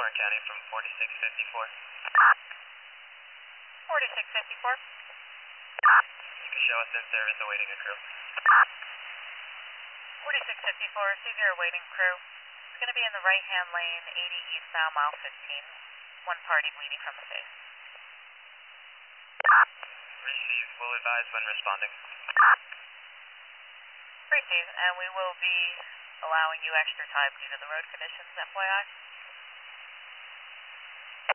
Clark County from 4654. 4654. You can show us in service awaiting a crew. 4654, Cesar awaiting crew. It's going to be in the right-hand lane, 80 eastbound, mile 15. One party bleeding from the face. Received. Will advise when responding. Received, and we will be allowing you extra time due to the road conditions, FYI.